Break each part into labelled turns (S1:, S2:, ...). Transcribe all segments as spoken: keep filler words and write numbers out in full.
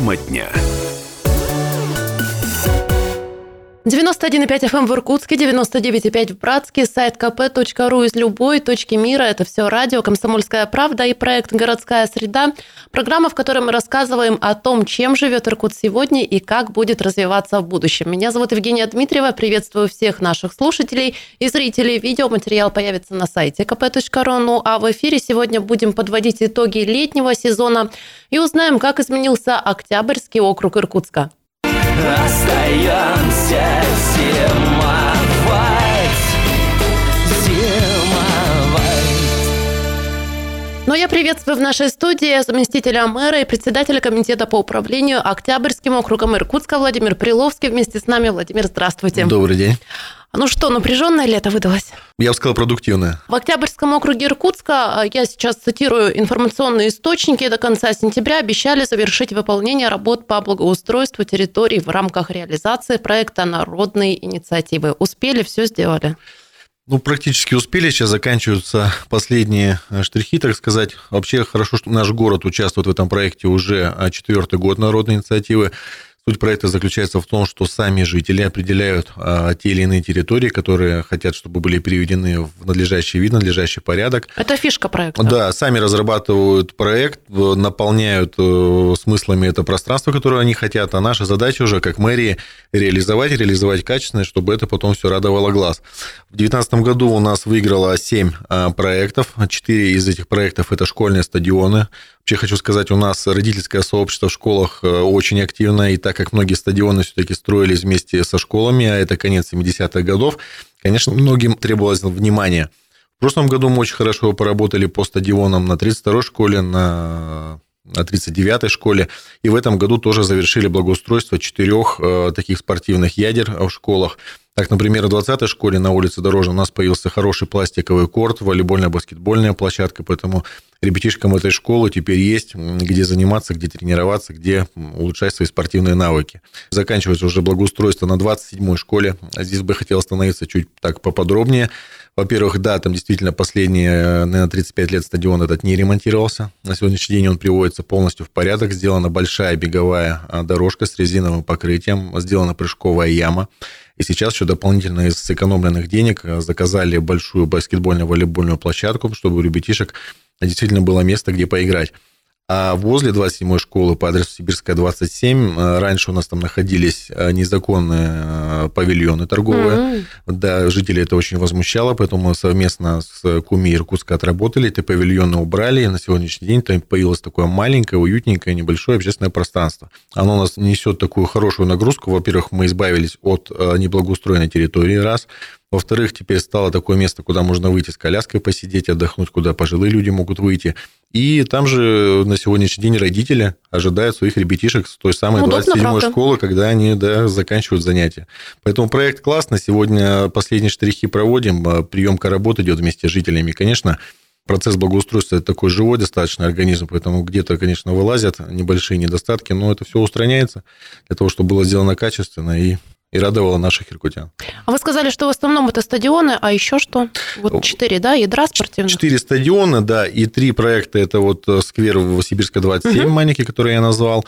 S1: Тема дня.
S2: девяносто один и пять эф эм в Иркутске, девяносто девять и пять в Братске, сайт ка пэ точка ру из любой точки мира. Это все радио «Комсомольская правда» и проект «Городская среда». Программа, в которой мы рассказываем о том, чем живет Иркут сегодня и как будет развиваться в будущем. Меня зовут Евгения Дмитриева. Приветствую всех наших слушателей и зрителей. Видеоматериал появится на сайте ка пэ точка ру. Ну а в эфире сегодня будем подводить итоги летнего сезона и узнаем, как изменился Октябрьский округ Иркутска.
S3: Остаемся зимовать, зимовать.
S2: Но я приветствую в нашей студии заместителя мэра и председателя комитета по управлению Октябрьским округом Иркутска Владимир Приловский. Вместе с нами. Владимир, здравствуйте.
S4: Добрый день.
S2: Ну что, напряженное лето выдалось?
S4: Я бы сказал, продуктивное.
S2: В Октябрьском округе Иркутска, я сейчас цитирую информационные источники, до конца сентября обещали завершить выполнение работ по благоустройству территорий в рамках реализации проекта «Народные инициативы». Успели, все сделали?
S4: Ну, практически успели. Сейчас заканчиваются последние штрихи, так сказать. Вообще хорошо, что наш город участвует в этом проекте уже четвертый год «Народной инициативы». Суть проекта заключается в том, что сами жители определяют а, те или иные территории, которые хотят, чтобы были переведены в надлежащий вид, надлежащий порядок.
S2: Это фишка проекта.
S4: Да, сами разрабатывают проект, наполняют смыслами это пространство, которое они хотят, а наша задача уже, как мэрии, реализовать, реализовать качественно, чтобы это потом все радовало глаз. В две тысячи девятнадцатом году у нас выиграло семь проектов, четыре из этих проектов – это школьные стадионы. Вообще хочу сказать, у нас родительское сообщество в школах очень активно, и так как многие стадионы все-таки строились вместе со школами, а это конец семидесятых годов, конечно, многим требовалось внимания. В прошлом году мы очень хорошо поработали по стадионам на тридцать второй школе, на на тридцать девятой школе, и в этом году тоже завершили благоустройство четырех таких спортивных ядер в школах. Так, например, в двадцатой школе на улице Дорожной у нас появился хороший пластиковый корт, волейбольная, баскетбольная площадка, поэтому ребятишкам этой школы теперь есть где заниматься, где тренироваться, где улучшать свои спортивные навыки. Заканчивается уже благоустройство на двадцать седьмой школе. Здесь бы хотел остановиться чуть так поподробнее. Во-первых, да, там действительно последние, наверное, тридцать пять лет стадион этот не ремонтировался. На сегодняшний день он приводится полностью в порядок. Сделана большая беговая дорожка с резиновым покрытием, сделана прыжковая яма. И сейчас еще дополнительно из сэкономленных денег заказали большую баскетбольно-волейбольную площадку, чтобы у ребятишек действительно было место, где поиграть. А возле двадцать седьмой школы по адресу Сибирская, двадцать семь, раньше у нас там находились незаконные павильоны торговые. Mm-hmm. Да, жители это очень возмущало, поэтому мы совместно с КУМИ Иркутска отработали, эти павильоны убрали, и на сегодняшний день там появилось такое маленькое, уютненькое, небольшое общественное пространство. Оно у нас несет такую хорошую нагрузку. Во-первых, мы избавились от неблагоустроенной территории, раз. Во-вторых, теперь стало такое место, куда можно выйти с коляской посидеть, отдохнуть, куда пожилые люди могут выйти. И там же на сегодняшний день родители ожидают своих ребятишек с той самой Удобно, двадцать седьмой правда. Школы, когда они да, заканчивают занятия. Поэтому проект классный. Сегодня последние штрихи проводим, приемка работы идет вместе с жителями. Конечно, процесс благоустройства – это такой живой достаточно организм, поэтому где-то, конечно, вылазят небольшие недостатки, но это все устраняется для того, чтобы было сделано качественно и и радовало наших иркутян.
S2: А вы сказали, что в основном это стадионы, а еще что? Вот четыре, да, ядра спортивных? Четыре
S4: стадиона, да, и три проекта. Это вот сквер в Сибирской, двадцать семь, угу. маленький, который я назвал.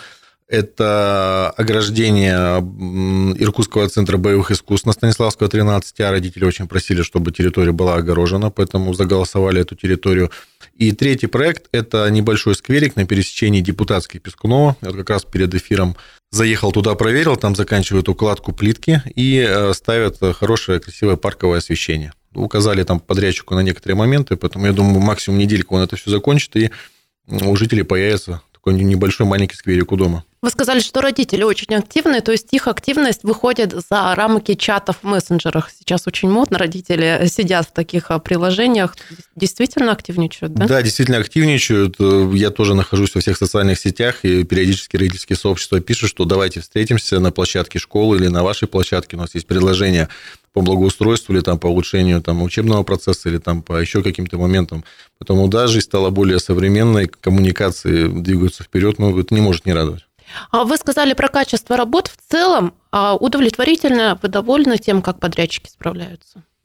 S4: Это ограждение Иркутского центра боевых искусств на Станиславского, тринадцать, а родители очень просили, чтобы территория была огорожена, поэтому заголосовали эту территорию. И третий проект – это небольшой скверик на пересечении Депутатской и Пескунова. Я вот как раз перед эфиром заехал туда, проверил, там заканчивают укладку плитки и ставят хорошее, красивое парковое освещение. Указали там подрядчику на некоторые моменты, поэтому я думаю, максимум недельку он это все закончит, и у жителей появится такой небольшой маленький скверик у дома.
S2: Вы сказали, что родители очень активны, то есть их активность выходит за рамки чатов в мессенджерах. Сейчас очень модно, родители сидят в таких приложениях, действительно активничают, да?
S4: Да, действительно активничают. Я тоже нахожусь во всех социальных сетях, и периодически родительские сообщества пишут, что давайте встретимся на площадке школы или на вашей площадке, у нас есть предложения по благоустройству или там, по улучшению там, учебного процесса или там, по еще каким-то моментам. Поэтому да, жизнь стала более современной, коммуникации двигаются вперед, но это не может не радовать.
S2: Вы сказали про качество работ в целом. Удовлетворительно, вы довольны тем, как подрядчики справляются?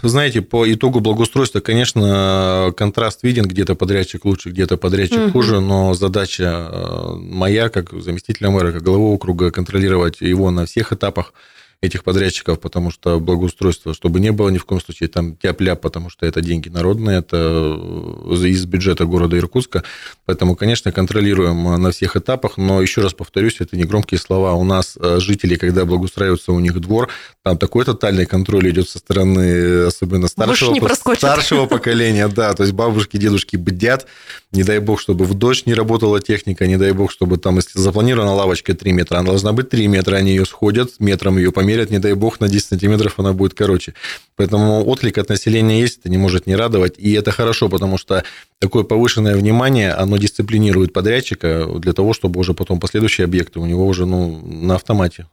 S4: Знаете, по итогу благоустройства, конечно, контраст виден, где-то подрядчик лучше, где-то подрядчик угу. хуже, но задача моя, как заместителя мэра, как главы округа, контролировать его на всех этапах этих подрядчиков, потому что благоустройство, чтобы не было ни в коем случае там тяп-ляп, потому что это деньги народные, это из бюджета города Иркутска, поэтому, конечно, контролируем на всех этапах, но еще раз повторюсь, это не громкие слова, у нас жители, когда благоустраивается у них двор, там такой тотальный контроль идет со стороны, особенно старшего, старшего поколения, да, то есть бабушки, дедушки бдят, не дай бог, чтобы в дождь не работала техника, не дай бог, чтобы там, если запланирована лавочка три метра, она должна быть три метра, они ее сходят, метром ее померят, не дай бог, на десять сантиметров она будет короче. Поэтому отклик от населения есть, это не может не радовать, и это хорошо, потому что такое повышенное внимание, оно дисциплинирует подрядчика для того, чтобы уже потом последующие объекты у него уже ну, на автомате.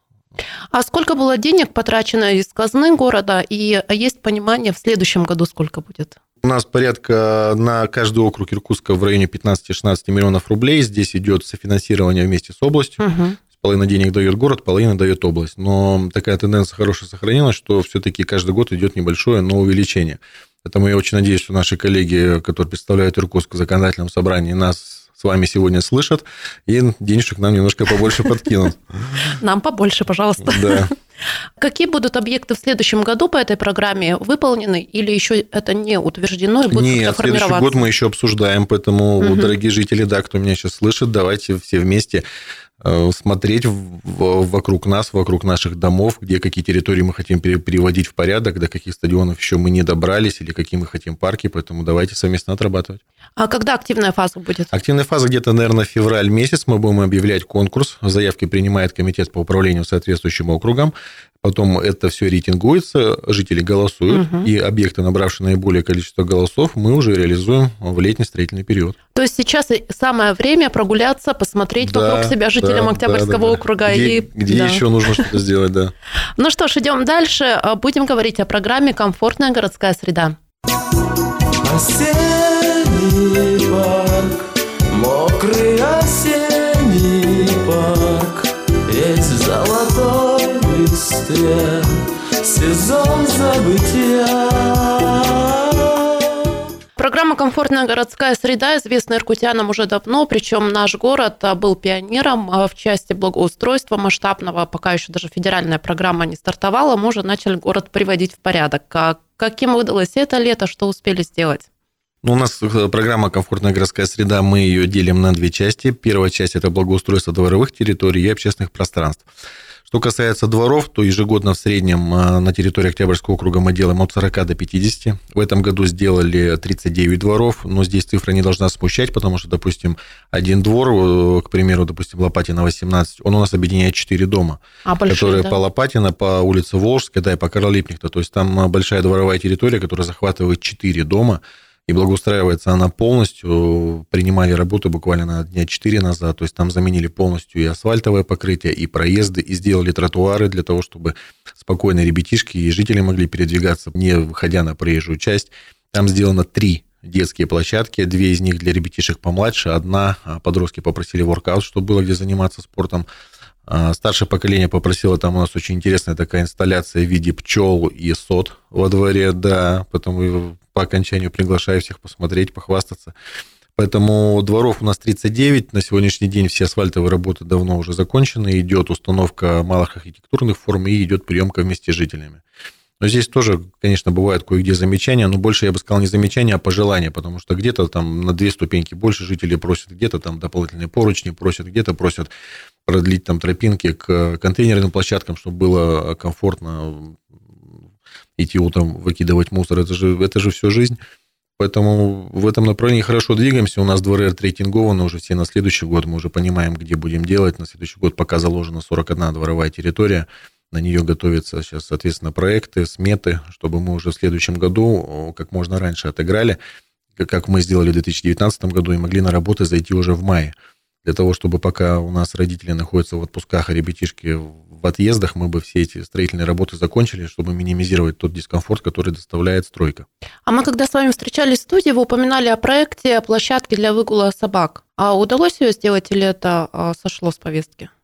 S2: А сколько было денег потрачено из казны города, и есть понимание, в следующем году сколько будет?
S4: У нас порядка на каждый округ Иркутска в районе пятнадцать-шестнадцать миллионов рублей. Здесь идет софинансирование вместе с областью. Угу. Половина денег дает город, половина дает область. Но такая тенденция хорошая сохранилась, что все-таки каждый год идет небольшое, но увеличение. Поэтому я очень надеюсь, что наши коллеги, которые представляют Иркутск в законодательном собрании, нас с вами сегодня слышат, и денежек нам немножко побольше подкинут.
S2: Нам побольше, пожалуйста.
S4: Да.
S2: Какие будут объекты в следующем году по этой программе выполнены, или еще это не утверждено и будет
S4: Нет,
S2: как-то
S4: следующий
S2: формироваться?
S4: год мы еще обсуждаем, поэтому, угу. дорогие жители, да, кто меня сейчас слышит, давайте все вместе смотреть вокруг нас, вокруг наших домов, где какие территории мы хотим переводить в порядок, до каких стадионов еще мы не добрались, или какие мы хотим парки, поэтому давайте совместно отрабатывать.
S2: А когда активная фаза будет?
S4: Активная фаза где-то, наверное, февраль месяц. Мы будем объявлять конкурс. Заявки принимает комитет по управлению соответствующим округам. Потом это все рейтингуется, жители голосуют, угу. и объекты, набравшие наиболее количество голосов, мы уже реализуем в летний строительный период.
S2: То есть сейчас самое время прогуляться, посмотреть да, вокруг себя жителям да, Октябрьского да, да, округа.
S4: Где,
S2: и...
S4: где да. еще нужно что-то сделать, да.
S2: Ну что ж, идем дальше. Будем говорить о программе «Комфортная городская среда».
S3: Осенний парк, мокрый осенний парк, ведь в золотой листве сезон забытия.
S2: Программа «Комфортная городская среда» известна иркутянам уже давно, причем наш город был пионером в части благоустройства масштабного, пока еще даже федеральная программа не стартовала, мы уже начали город приводить в порядок. Каким выдалось это лето, что успели сделать?
S4: Ну, у нас программа «Комфортная городская среда», мы ее делим на две части. Первая часть – это благоустройство дворовых территорий и общественных пространств. Что касается дворов, то ежегодно в среднем на территории Октябрьского округа мы делаем от сорока до пятидесяти. В этом году сделали тридцать девять дворов, но здесь цифра не должна смущать, потому что, допустим, один двор, к примеру, допустим, Лопатина восемнадцать, он у нас объединяет четыре дома,
S2: а большие,
S4: которые
S2: да?
S4: по Лопатина, по улице Волжской, да, и по Карла Липкнехта. То есть там большая дворовая территория, которая захватывает четыре дома, и благоустраивается она полностью. Принимали работы буквально на дня четыре назад, то есть там заменили полностью и асфальтовое покрытие, и проезды, и сделали тротуары для того, чтобы спокойно ребятишки и жители могли передвигаться, не выходя на проезжую часть. Там сделано три детские площадки, две из них для ребятишек помладше, одна подростки попросили воркаут, чтобы было где заниматься спортом. Старшее поколение попросило, там у нас очень интересная такая инсталляция в виде пчел и сот во дворе, да, поэтому по окончанию приглашаю всех посмотреть, похвастаться. Поэтому дворов у нас тридцать девять, на сегодняшний день все асфальтовые работы давно уже закончены, идет установка малых архитектурных форм и идет приемка вместе с жителями. Но здесь тоже, конечно, бывают кое-где замечания, но больше, я бы сказал, не замечания, а пожелания, потому что где-то там на две ступеньки больше жителей просят, где-то там дополнительные поручни просят, где-то просят продлить там тропинки к контейнерным площадкам, чтобы было комфортно идти утром выкидывать мусор. Это же, это же все жизнь. Поэтому в этом направлении хорошо двигаемся. У нас дворы отрейтингованы уже все на следующий год. Мы уже понимаем, где будем делать. На следующий год пока заложена сорок одна дворовая территория. На нее готовятся сейчас, соответственно, проекты, сметы, чтобы мы уже в следующем году как можно раньше отыграли, как мы сделали в две тысячи девятнадцатом году, и могли на работы зайти уже в мае. Для того, чтобы пока у нас родители находятся в отпусках, а ребятишки в отъездах, мы бы все эти строительные работы закончили, чтобы минимизировать тот дискомфорт, который доставляет стройка.
S2: А мы, когда с вами встречались в студии, вы упоминали о проекте площадки для выгула собак. А удалось ее сделать или это сошло с повестки?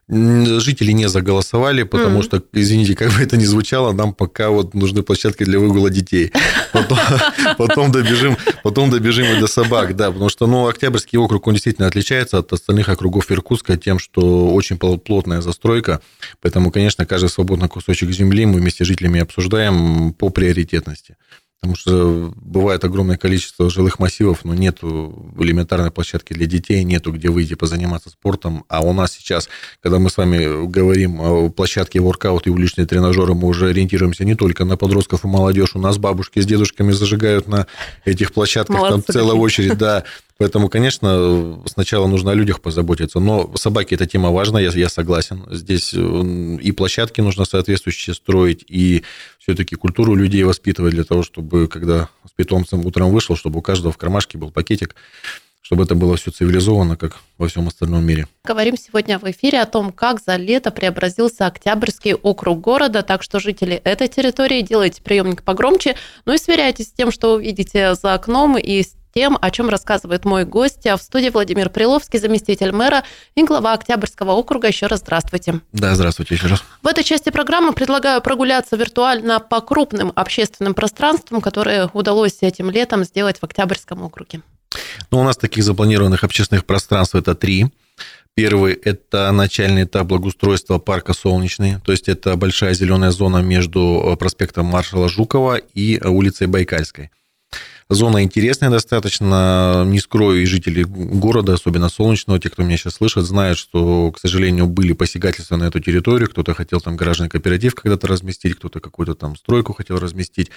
S4: Жители не заголосовали, потому mm-hmm. что, извините, как бы это ни звучало, нам пока вот нужны площадки для выгула детей. Потом, потом, добежим, потом добежим и до собак, да, потому что, ну, Октябрьский округ, он действительно отличается от остальных округов Иркутска тем, что очень плотная застройка, поэтому, конечно, каждый свободный кусочек земли мы вместе с жителями обсуждаем по приоритетности. Потому что бывает огромное количество жилых массивов, но нету элементарной площадки для детей, нету где выйти позаниматься спортом. А у нас сейчас, когда мы с вами говорим о площадке воркаут и уличные тренажеры, мы уже ориентируемся не только на подростков и молодежь. У нас бабушки с дедушками зажигают на этих площадках, молодцы, там целая очередь, да. Поэтому, конечно, сначала нужно о людях позаботиться. Но собаки – это тема важная, я, я согласен. Здесь и площадки нужно соответствующие строить, и все-таки культуру людей воспитывать для того, чтобы, когда с питомцем утром вышел, чтобы у каждого в кармашке был пакетик, чтобы это было все цивилизованно, как во всем остальном мире.
S2: Говорим сегодня в эфире о том, как за лето преобразился Октябрьский округ города, так что жители этой территории, делайте приемник погромче, ну и сверяйтесь с тем, что вы видите за окном, и с тем, о чем рассказывает мой гость. В студии Владимир Приловский, заместитель мэра и глава Октябрьского округа. Еще раз здравствуйте.
S4: Да, здравствуйте еще раз.
S2: В этой части программы предлагаю прогуляться виртуально по крупным общественным пространствам, которые удалось этим летом сделать в Октябрьском округе.
S4: Ну, у нас таких запланированных общественных пространств это три. Первый – это начальный этап благоустройства парка «Солнечный», то есть это большая зеленая зона между проспектом маршала Жукова и улицей Байкальской. Зона интересная достаточно, не скрою, и жители города, особенно Солнечного, те, кто меня сейчас слышит, знают, что, к сожалению, были посягательства на эту территорию, кто-то хотел там гаражный кооператив когда-то разместить, кто-то какую-то там стройку хотел разместить.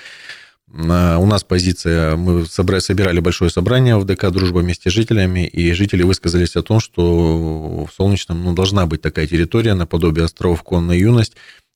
S4: У нас позиция, мы собирали большое собрание в ДК «Дружба» вместе с жителями, и жители высказались о том, что в Солнечном ну, должна быть такая территория наподобие островов «Конная юность»,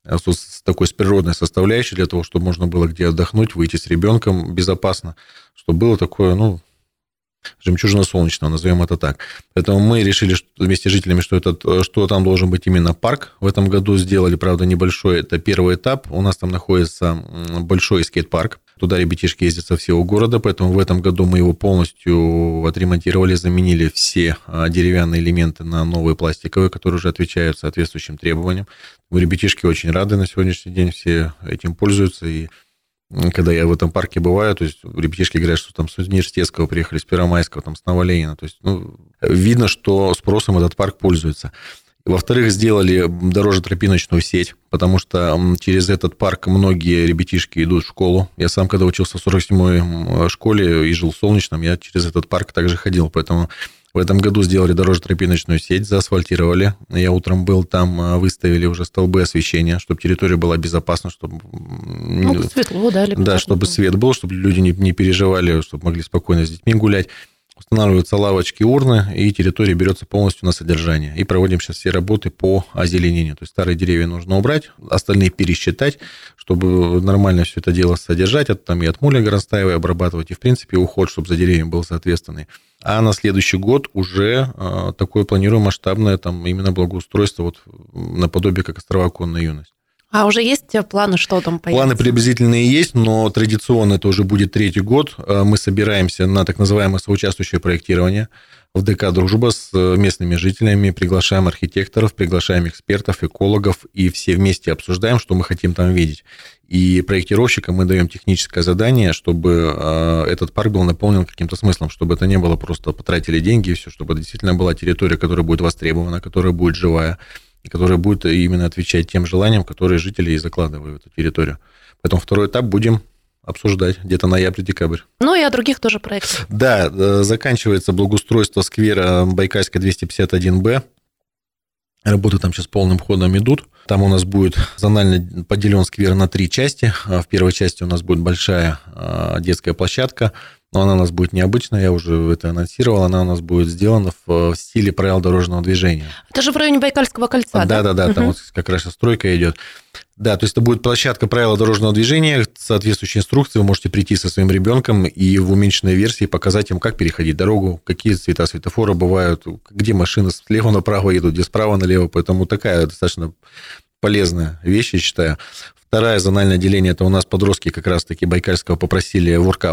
S4: с такой с природной составляющей, для того, чтобы можно было где отдохнуть, выйти с ребенком безопасно, чтобы было такое, ну, жемчужина Солнечного, назовем это так. Поэтому мы решили что, вместе с жителями, что, этот, что там должен быть именно парк. В этом году сделали, правда, небольшой, это первый этап. У нас там находится большой скейт-парк. Туда ребятишки ездят со всего города, поэтому в этом году мы его полностью отремонтировали, заменили все деревянные элементы на новые пластиковые, которые уже отвечают соответствующим требованиям. Ребятишки очень рады на сегодняшний день, все этим пользуются, и когда я в этом парке бываю, то есть ребятишки говорят, что там с университетского приехали, с Первомайского, там, с Новоленина, то есть ну, видно, что спросом этот парк пользуется. Во-вторых, сделали дорожно-тропиночную сеть, потому что через этот парк многие ребятишки идут в школу. Я сам, когда учился в сорок седьмой школе и жил в Солнечном, я через этот парк также ходил, поэтому в этом году сделали дорожно-тропиночную сеть, заасфальтировали. Я утром был там, выставили уже столбы освещения, чтобы территория была безопасна, чтобы...
S2: Ну, светло, да,
S4: да, чтобы свет был, чтобы люди не, не переживали, чтобы могли спокойно с детьми гулять. Устанавливаются лавочки, урны, и территория берется полностью на содержание. И проводим сейчас все работы по озеленению. То есть старые деревья нужно убрать, остальные пересчитать, чтобы нормально все это дело содержать. Это там и от муля горностаевой обрабатывать, и, в принципе, уход, чтобы за деревьями был соответственный. А на следующий год уже такое планируем масштабное там именно благоустройство вот наподобие как острова «Конная юность».
S2: А уже есть планы, что там появится?
S4: Планы приблизительные есть, но традиционно это уже будет третий год. Мы собираемся на так называемое соучаствующее проектирование в ДК «Дружба» с местными жителями, приглашаем архитекторов, приглашаем экспертов, экологов, и все вместе обсуждаем, что мы хотим там видеть. И проектировщикам мы даем техническое задание, чтобы этот парк был наполнен каким-то смыслом, чтобы это не было просто потратили деньги и все, чтобы это действительно была территория, которая будет востребована, которая будет живая, и которая будет именно отвечать тем желаниям, которые жители и закладывают в эту территорию. Поэтому второй этап будем обсуждать где-то ноябрь-декабрь.
S2: Ну и о других тоже проектах.
S4: Да, заканчивается благоустройство сквера Байкальская двести пятьдесят один бэ. Работы там сейчас полным ходом идут. Там у нас будет зонально поделен сквер на три части. В первой части у нас будет большая детская площадка, но она у нас будет необычная, я уже это анонсировал, она у нас будет сделана в стиле правил дорожного движения.
S2: Это же в районе Байкальского кольца, да?
S4: Да-да-да, угу. Там вот как раз стройка идет. Да, то есть это будет площадка правил дорожного движения, соответствующие инструкции, вы можете прийти со своим ребенком и в уменьшенной версии показать им, как переходить дорогу, какие цвета светофора бывают, где машины слева направо едут, где справа налево, поэтому такая достаточно полезная вещь, я считаю. Второе зональное отделение, это у нас подростки как раз-таки Байкальского попросили воркаут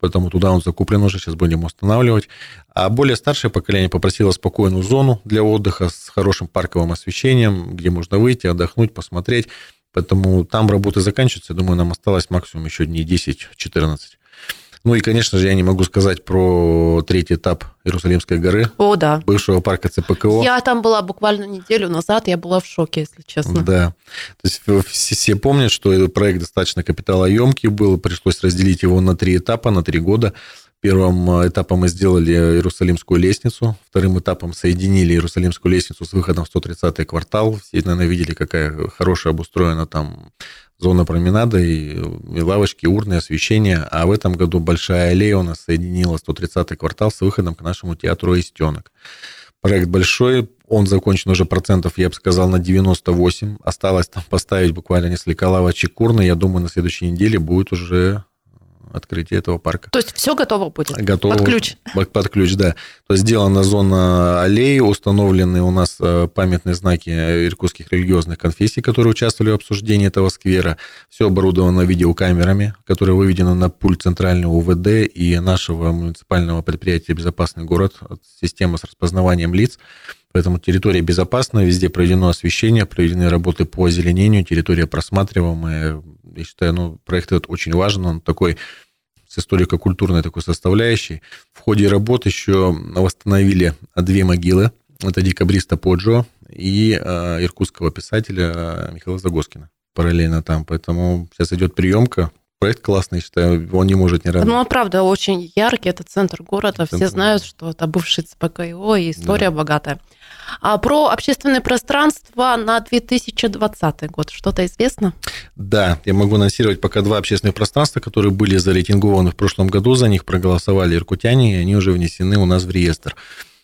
S4: поэтому туда он закуплен уже, сейчас будем устанавливать. А более старшее поколение попросило спокойную зону для отдыха с хорошим парковым освещением, где можно выйти, отдохнуть, посмотреть. Поэтому там работы заканчиваются. Я думаю, нам осталось максимум еще дней десять-четырнадцать. Ну и, конечно же, я не могу сказать про третий этап Иерусалимской горы.
S2: О, да.
S4: Бывшего парка ЦПКО.
S2: Я там была буквально неделю назад, я была в шоке, если честно.
S4: Да. То есть все, все помнят, что этот проект достаточно капиталоемкий был, пришлось разделить его на три этапа, на три года. Первым этапом мы сделали Иерусалимскую лестницу, вторым этапом соединили Иерусалимскую лестницу с выходом в сто тридцатый квартал. Все, наверное, видели, какая хорошая обустроена там зона променада, и, и лавочки, урны, освещение. А в этом году большая аллея у нас соединила сто тридцатый квартал с выходом к нашему театру «Аистенок». Проект большой, он закончен уже процентов, я бы сказал, на девяносто восемь. Осталось там поставить буквально несколько лавочек, урны. Я думаю, на следующей неделе будет уже открытие этого парка.
S2: То есть все готово будет?
S4: Готово.
S2: Под ключ?
S4: Под ключ, да. То есть сделана зона аллеи, установлены у нас памятные знаки иркутских религиозных конфессий, которые участвовали в обсуждении этого сквера. Все оборудовано видеокамерами, которые выведены на пульт центрального УВД и нашего муниципального предприятия «Безопасный город», система с распознаванием лиц. Поэтому территория безопасна, везде проведено освещение, проведены работы по озеленению, территория просматриваемая. Я считаю, ну, проект этот очень важен, он такой с историко-культурной такой составляющей. В ходе работ еще восстановили две могилы. Это декабриста Поджо и иркутского писателя Михаила Загоскина. Параллельно там. Поэтому сейчас идет приемка. Проект классный, считаю, он не может не радовать.
S2: Ну, правда, очень яркий, это центр города, центр. Все знают, что это бывший ЦПКО, и история да. богатая. А про общественное пространство на две тысячи двадцатый год что-то известно? Да,
S4: я могу анонсировать пока два общественных пространства, которые были зарейтингованы в прошлом году, за них проголосовали иркутяне, и они уже внесены у нас в реестр.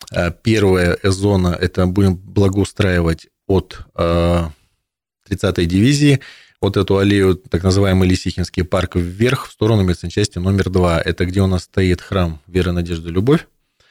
S4: Первая зона, это будем благоустраивать от тридцатой дивизии, вот эту аллею, так называемый Лисихинский парк, вверх, в сторону медсанчасти номер два. Это где у нас стоит храм Веры, Надежды, Любовь.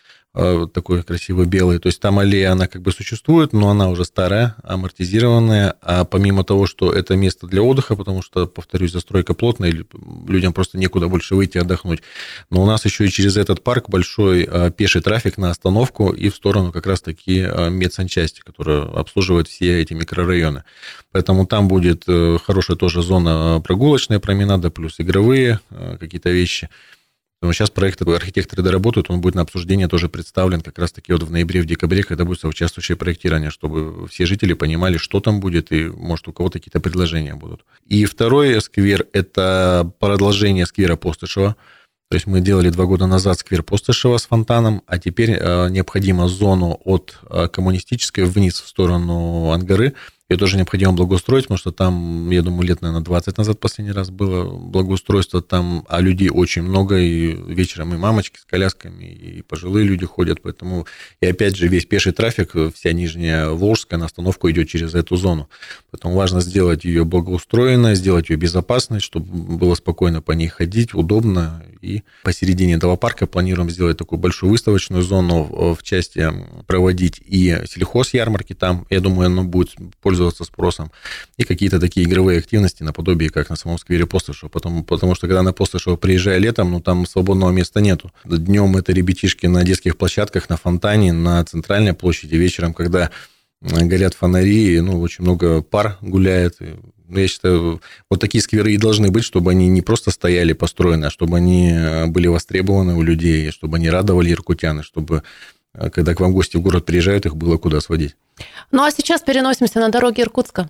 S4: Такой красивый белый. То есть там аллея, она как бы существует, но она уже старая, амортизированная. А помимо того, что это место для отдыха, потому что, повторюсь, застройка плотная, людям просто некуда больше выйти отдохнуть. Но у нас еще и через этот парк большой пеший трафик на остановку и в сторону как раз-таки медсанчасти, которая обслуживает все эти микрорайоны. Поэтому там будет хорошая тоже зона прогулочная променада, плюс игровые какие-то вещи. Но сейчас проект архитекторы доработают, он будет на обсуждение тоже представлен как раз-таки вот в ноябре, в декабре, когда будет соучаствующее проектирование, чтобы все жители понимали, что там будет, и, может, у кого-то какие-то предложения будут. И второй сквер – это продолжение сквера Постышева. То есть мы делали два года назад сквер Постышева с фонтаном, а теперь необходимо зону от Коммунистической вниз в сторону Ангары. Ее тоже необходимо благоустроить, потому что там, я думаю, лет, наверное, двадцать назад последний раз было благоустройство там, а людей очень много, и вечером и мамочки с колясками, и пожилые люди ходят, поэтому, и опять же, весь пеший трафик, вся Нижняя Волжская на остановку идет через эту зону. Поэтому важно сделать ее благоустроенной, сделать ее безопасной, чтобы было спокойно по ней ходить, удобно, и посередине этого парка планируем сделать такую большую выставочную зону, в части проводить и сельхозярмарки там, я думаю, оно будет пользоваться спросом, и какие-то такие игровые активности наподобие, как на самом сквере Постышева, потому, потому что когда на Постышева приезжая летом, ну там свободного места нету. Днем это ребятишки на детских площадках, на фонтане, на центральной площади, вечером, когда горят фонари, ну, очень много пар гуляет. Я считаю, вот такие скверы и должны быть, чтобы они не просто стояли построены, а чтобы они были востребованы у людей, чтобы они радовали иркутян, чтобы когда к вам гости в город приезжают, их было куда сводить.
S2: Ну, а сейчас переносимся на дороги Иркутска.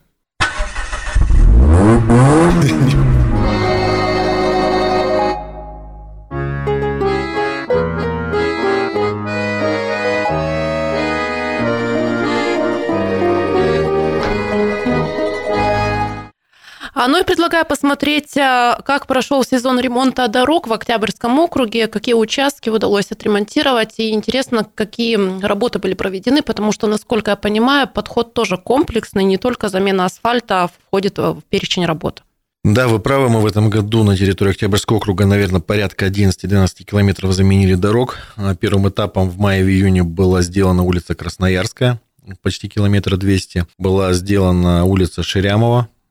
S2: Ну и предлагаю посмотреть, как прошел сезон ремонта дорог в Октябрьском округе, какие участки удалось отремонтировать, и интересно, какие работы были проведены, потому что, насколько я понимаю, подход тоже комплексный, не только замена асфальта входит в перечень работ.
S4: Да, вы правы, мы в этом году на территории Октябрьского округа, наверное, порядка одиннадцать-двенадцать километров заменили дорог. Первым этапом в мае-июне была сделана улица Красноярская, почти километра двести. Была сделана улица Ширямова,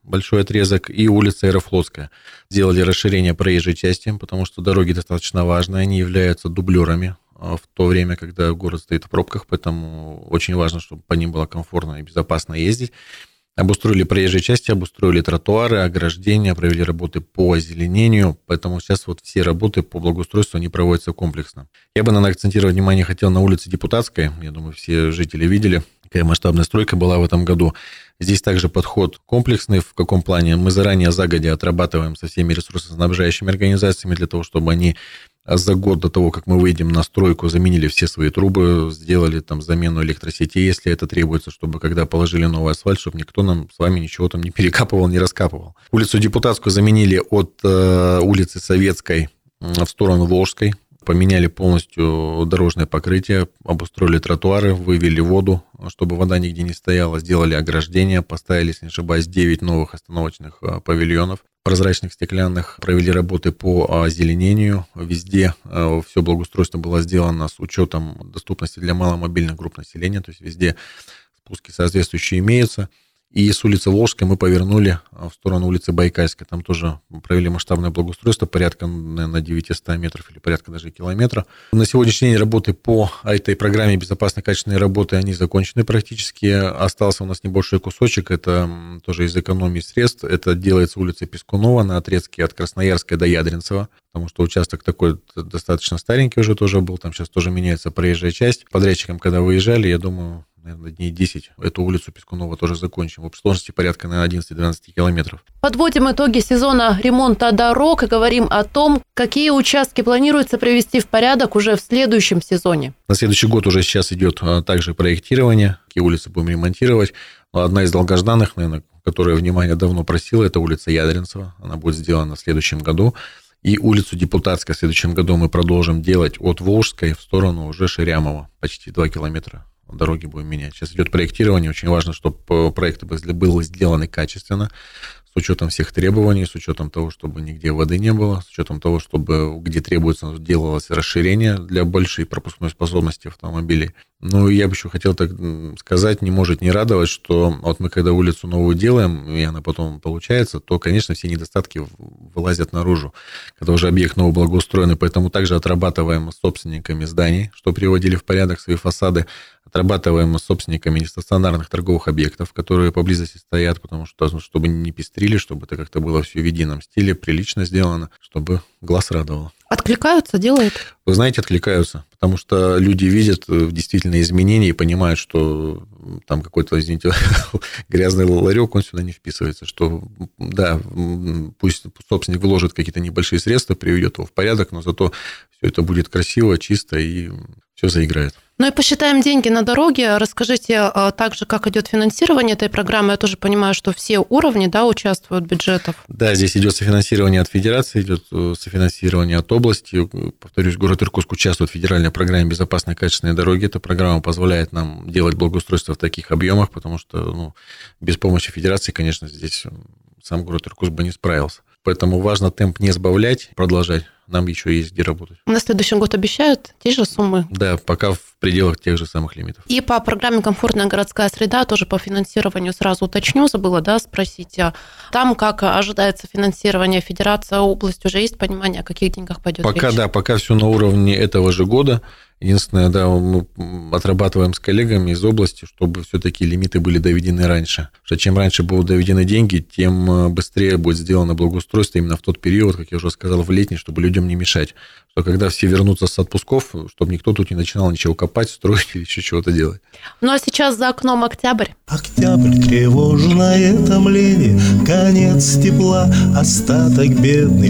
S4: большой отрезок, и улица Аэрофлотская. Сделали расширение проезжей части, потому что дороги достаточно важны, они являются дублерами в то время, когда город стоит в пробках, поэтому очень важно, чтобы по ним было комфортно и безопасно ездить. Обустроили проезжие части, обустроили тротуары, ограждения, провели работы по озеленению, поэтому сейчас вот все работы по благоустройству, они проводятся комплексно. Я бы, наверное, акцентировать внимание хотел на улице Депутатской. Я думаю, все жители видели, какая масштабная стройка была в этом году. Здесь также подход комплексный. В каком плане? Мы заранее, загодя отрабатываем со всеми ресурсоснабжающими организациями для того, чтобы они за год до того, как мы выйдем на стройку, заменили все свои трубы, сделали там замену электросети, если это требуется, чтобы когда положили новый асфальт, чтобы никто нам с вами ничего там не перекапывал, не раскапывал. Улицу Депутатскую заменили от э, улицы Советской в сторону Волжской, поменяли полностью дорожное покрытие, обустроили тротуары, вывели воду, чтобы вода нигде не стояла, сделали ограждения, поставили, если не ошибаюсь, девять новых остановочных павильонов прозрачных, стеклянных, провели работы по озеленению. Везде все благоустройство было сделано с учетом доступности для маломобильных групп населения, то есть везде спуски соответствующие имеются. И с улицы Волжской мы повернули в сторону улицы Байкальской. Там тоже провели масштабное благоустройство, порядка, наверное, девятьсот метров или порядка даже километра. На сегодняшний день работы по этой программе безопасной качественной работы, они закончены практически. Остался у нас небольшой кусочек, это тоже из экономии средств. Это делается улица Пескунова на отрезке от Красноярска до Ядринцева, потому что участок такой достаточно старенький уже тоже был. Там сейчас тоже меняется проезжая часть. Подрядчикам, когда выезжали, я думаю, наверное, дней десять эту улицу Пескунова тоже закончим. В общей сложности порядка на одиннадцать-двенадцать километров.
S2: Подводим итоги сезона ремонта дорог и говорим о том, какие участки планируется привести в порядок уже в следующем сезоне.
S4: На следующий год уже сейчас идет также проектирование, какие улицы будем ремонтировать. Одна из долгожданных, наверное, которая внимание давно просила, это улица Ядринцева. Она будет сделана в следующем году. И улицу Депутатской в следующем году мы продолжим делать от Волжской в сторону уже Ширямова, почти два километра. Дороги будем менять. Сейчас идет проектирование. Очень важно, чтобы проекты были сделаны качественно, с учетом всех требований, с учетом того, чтобы нигде воды не было, с учетом того, чтобы где требуется, делалось расширение для большей пропускной способности автомобилей. Ну, я бы еще хотел так сказать, не может не радовать, что вот мы когда улицу новую делаем, и она потом получается, то, конечно, все недостатки вылазят наружу, когда уже объект новый благоустроенный, поэтому также отрабатываем с собственниками зданий, что приводили в порядок свои фасады, отрабатываем с собственниками нестационарных торговых объектов, которые поблизости стоят, потому что, чтобы не пестрили, чтобы это как-то было все в едином стиле, прилично сделано, чтобы глаз радовало.
S2: Откликаются, делают?
S4: Вы знаете, откликаются, потому что люди видят действительно изменения и понимают, что там какой-то, извините, грязный ларек, он сюда не вписывается, что, да, пусть собственник вложит какие-то небольшие средства, приведет его в порядок, но зато все это будет красиво, чисто и все заиграет.
S2: Ну и посчитаем деньги на дороге. Расскажите также, как идет финансирование этой программы. Я тоже понимаю, что все уровни, да, участвуют бюджетов.
S4: Да, здесь идет софинансирование от федерации, идет софинансирование от области. Повторюсь, город Иркутск участвует в федеральной программе «Безопасные качественные дороги». Эта программа позволяет нам делать благоустройство в таких объемах, потому что ну, без помощи федерации, конечно, здесь сам город Иркутск бы не справился. Поэтому важно темп не сбавлять, продолжать. Нам еще есть где работать.
S2: На следующий год обещают те же суммы?
S4: Да, пока в пределах тех же самых лимитов.
S2: И по программе «Комфортная городская среда», тоже по финансированию сразу уточню, забыла, да, спросить. Там как ожидается финансирование? Федерация, область, уже есть понимание, о каких деньгах пойдет
S4: пока,
S2: речь?
S4: Да, пока все на уровне этого же года. Единственное, да, мы отрабатываем с коллегами из области, чтобы все-таки лимиты были доведены раньше. Потому что чем раньше будут доведены деньги, тем быстрее будет сделано благоустройство именно в тот период, как я уже сказал, в летний, чтобы людям не мешать. Что когда все вернутся с отпусков, чтобы никто тут не начинал ничего копать, строить или еще чего-то делать.
S2: Ну а сейчас за окном октябрь.
S1: Октябрь, тревожное томление, конец тепла, остаток бедный,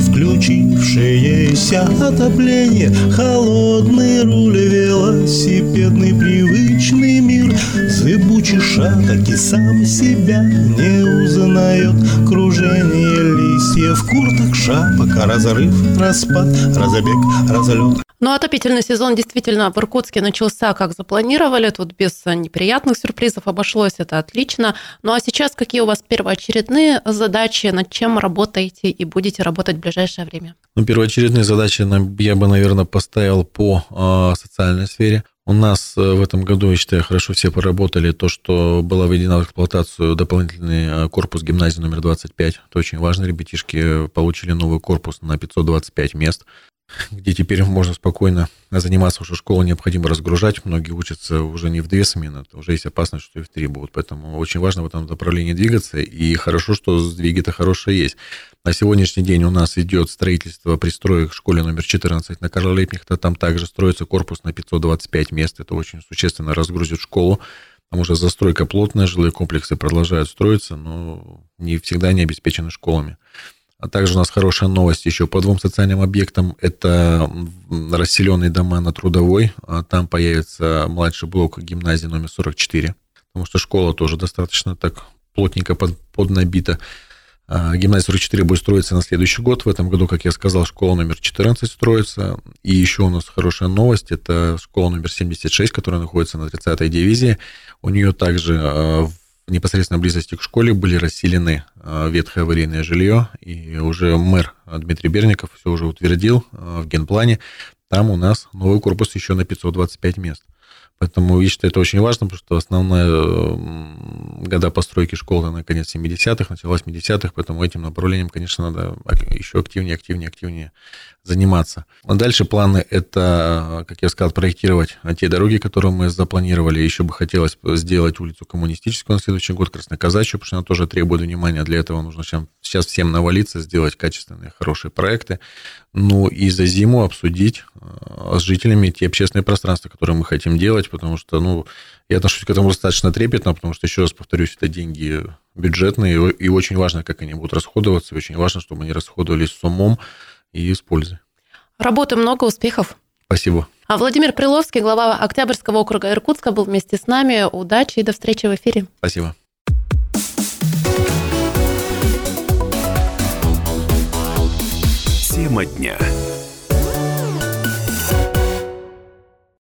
S1: включившееся отопление, холодный руль, велосипедный привычный мир, зыбучий шаток и сам себя не узнает, кружение листьев, курток, шапок, разрыв, распад, разобег, разлет.
S2: Ну, отопительный сезон действительно в Иркутске начался, как запланировали. Тут без неприятных сюрпризов обошлось, это отлично. Ну, а сейчас какие у вас первоочередные задачи, над чем работаете и будете работать в ближайшее время?
S4: Ну, первоочередные задачи я бы, наверное, поставил по э, социальной сфере. У нас в этом году, я считаю, хорошо все поработали. То, что была введена в эксплуатацию дополнительный корпус гимназии номер двадцать пять. Это очень важно. Ребятишки получили новый корпус на пятьсот двадцать пять мест, где теперь можно спокойно заниматься. Уже школу необходимо разгружать. Многие учатся уже не в две смены, уже есть опасность, что и в три будут. Поэтому очень важно в этом направлении двигаться. И хорошо, что сдвиги-то хорошие есть. На сегодняшний день у нас идет строительство пристроек в школе номер четырнадцать на Карла Липкнехта. Там также строится корпус на пятьсот двадцать пять мест. Это очень существенно разгрузит школу, потому что застройка плотная, жилые комплексы продолжают строиться, но не всегда не обеспечены школами. А также у нас хорошая новость еще по двум социальным объектам. Это расселенные дома на Трудовой. Там появится младший блок гимназии номер сорок четыре, потому что школа тоже достаточно так плотненько под, поднабита. Гимназия сорок четыре будет строиться на следующий год. В этом году, как я сказал, школа номер четырнадцать строится. И еще у нас хорошая новость. Это школа номер семьдесят шесть, которая находится на тридцатой дивизии. У нее также в непосредственной близости к школе были расселены ветхое аварийное жилье. И уже мэр Дмитрий Берников все уже утвердил в генплане. Там у нас новый корпус еще на пятьсот двадцать пять мест. Поэтому я считаю, это очень важно, потому что основные года постройки школы на конец семидесятых, начало восьмидесятых, поэтому этим направлением, конечно, надо еще активнее, активнее, активнее заниматься. А дальше планы – это, как я сказал, проектировать те дороги, которые мы запланировали. Еще бы хотелось сделать улицу Коммунистическую на следующий год, Красноказачью, потому что она тоже требует внимания. Для этого нужно сейчас всем навалиться, сделать качественные, хорошие проекты. Ну и за зиму обсудить с жителями те общественные пространства, которые мы хотим делать, потому что, ну, я отношусь к этому достаточно трепетно, потому что, еще раз повторюсь, это деньги бюджетные, и очень важно, как они будут расходоваться, и очень важно, чтобы они расходовались с умом и с пользой.
S2: Работы много, успехов.
S4: Спасибо.
S2: А Владимир Приловский, глава Октябрьского округа Иркутска, был вместе с нами. Удачи и до встречи в эфире.
S4: Спасибо.
S5: Тема дня.